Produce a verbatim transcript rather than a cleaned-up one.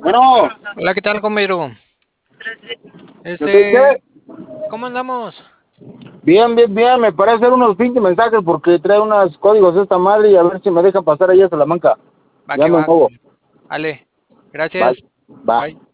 Bueno, Hola, ¿qué tal, compañero? ¿yo soy Este, qué? ¿cómo andamos? Bien, bien, bien, me parece hacer unos pinches mensajes porque trae unos códigos esta madre y a ver si me deja pasar ahí a Salamanca. Va Ya que me va, muevo. compañero. Vale, Bye, gracias. va. Bye.